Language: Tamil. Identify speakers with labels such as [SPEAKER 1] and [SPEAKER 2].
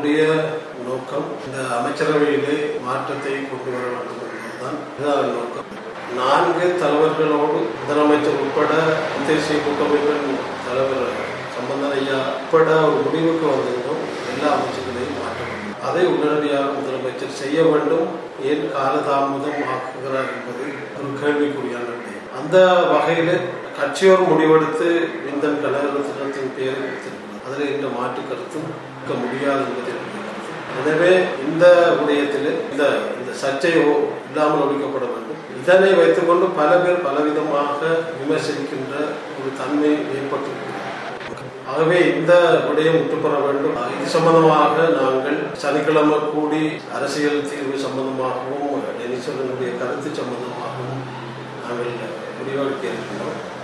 [SPEAKER 1] நம்முடைய நோக்கம் இந்த அமைச்சரவையிலே மாற்றத்தை கொண்டு வர வேண்டும் என்பதுதான் இதுதான் நோக்கம். 4 தலைவர்களோடு முதலமைச்சர் உட்பட தேசிய கூட்டமைப்பின் தலைவர் சம்பந்தன் ஐயா உட்பட ஒரு முடிவுக்கு வந்திருந்தோம். எல்லா அமைச்சர்களையும் மாற்ற வேண்டும். அதை உடனடியாக முதலமைச்சர் செய்ய வேண்டும். ஏன் காலதாமதம் ஆக்குகிறார் என்பது ஒரு கேள்விக்குறியான விடயம். அந்த வகையில் கட்சியோர் முடிவெடுத்து இந்த கழகத்தின் பெயரை கொடுத்திருக்கிறது. அதில் இந்த மாற்று கருத்தும் இருக்க முடியாது என்பதை. எனவே இந்த விடயத்தில் இந்த சர்ச்சையோ இல்லாமல் ஒழிக்கப்பட வேண்டும். இதனை வைத்துக் கொண்டு பல பேர் பலவிதமாக விமர்சிக்கின்ற ஒரு தன்மை ஏற்பட்டிருக்கிறது. ஆகவே இந்த விடயம் முற்றுப்பெற வேண்டும். இது சம்பந்தமாக நாங்கள் சனிக்கிழமை கூடி அரசியல் தீர்வு சம்பந்தமாகவும் டெனிசனுடைய கருத்து சம்பந்தமாகவும் நாங்கள் முடிவெடுக்க இருக்கின்றோம்.